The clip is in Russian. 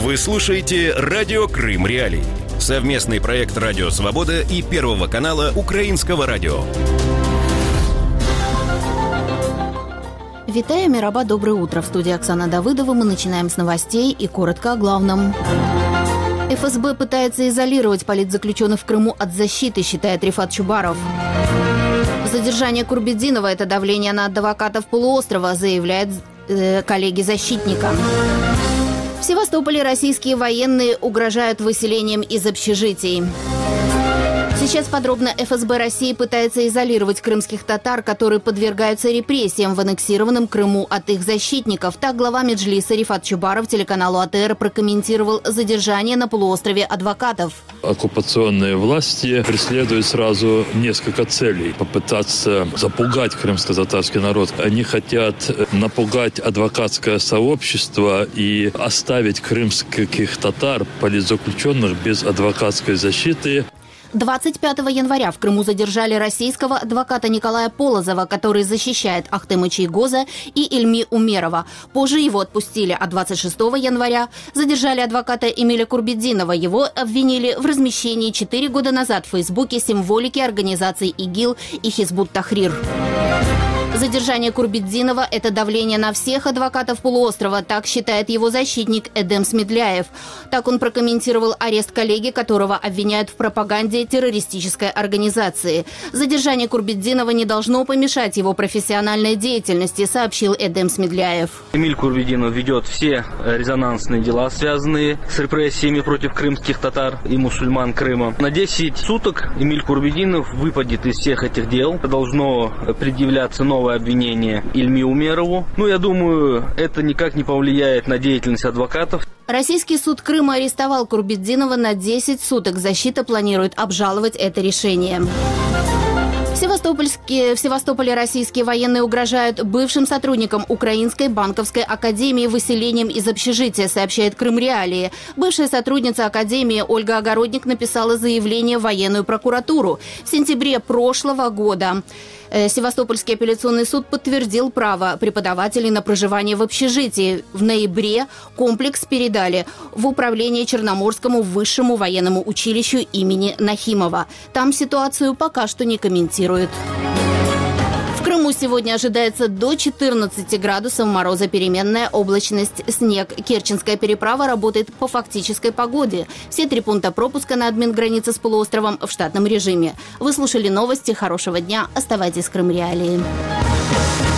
Вы слушаете «Радио Крым Реалии». Совместный проект «Радио Свобода» и Первого канала Украинского радио. Витаю, Мираба, доброе утро. В студии Оксана Давыдова. Мы начинаем с новостей и коротко о главном. ФСБ пытается изолировать политзаключенных в Крыму от защиты, считает Рифат Чубаров. Задержание Курбетдинова – это давление на адвокатов полуострова, заявляет коллеги защитника. В Севастополе российские военные угрожают выселением из общежитий. Сейчас подробно. ФСБ России пытается изолировать крымских татар, которые подвергаются репрессиям в аннексированном Крыму от их защитников. Так глава Меджлиса Рифат Чубаров телеканалу АТР прокомментировал задержание на полуострове адвокатов. Оккупационные власти преследуют сразу несколько целей. Попытаться запугать крымско-татарский народ. Они хотят напугать адвокатское сообщество и оставить крымских татар, политзаключенных, без адвокатской защиты. 25 января в Крыму задержали российского адвоката Николая Полозова, который защищает Ахтема Чайгоза и Ильми Умерова. Позже его отпустили, а 26 января задержали адвоката Эмиля Курбетдинова. Его обвинили в размещении 4 года назад в Фейсбуке символики организаций ИГИЛ и Хизбут-Тахрир. Задержание Курбетдинова – это давление на всех адвокатов полуострова, так считает его защитник Эдем Смедляев. Так он прокомментировал арест коллеги, которого обвиняют в пропаганде террористической организации. Задержание Курбетдинова не должно помешать его профессиональной деятельности, сообщил Эдем Смедляев. Эмиль Курбетдинов ведет все резонансные дела, связанные с репрессиями против крымских татар и мусульман Крыма. На 10 суток Эмиль Курбетдинов выпадет из всех этих дел. Должно предъявляться новое обвинение Ильми Умерову. Я думаю, это никак не повлияет на деятельность адвокатов. Российский суд Крыма арестовал Курбетдинова на 10 суток. Защита планирует обжаловать это решение. В Севастополе российские военные угрожают бывшим сотрудникам Украинской банковской академии выселением из общежития, сообщает Крым Реалии. Бывшая сотрудница академии Ольга Огородник написала заявление в военную прокуратуру. В сентябре прошлого года Севастопольский апелляционный суд подтвердил право преподавателей на проживание в общежитии. В ноябре комплекс передали в управление Черноморскому высшему военному училищу имени Нахимова. Там ситуацию пока что не комментируют. В Крыму сегодня ожидается до 14 градусов мороза, переменная облачность, снег. Керченская переправа работает по фактической погоде. Все 3 пункта пропуска на админгранице с полуостровом в штатном режиме. Вы слушали новости. Хорошего дня. Оставайтесь с Крым Реалии.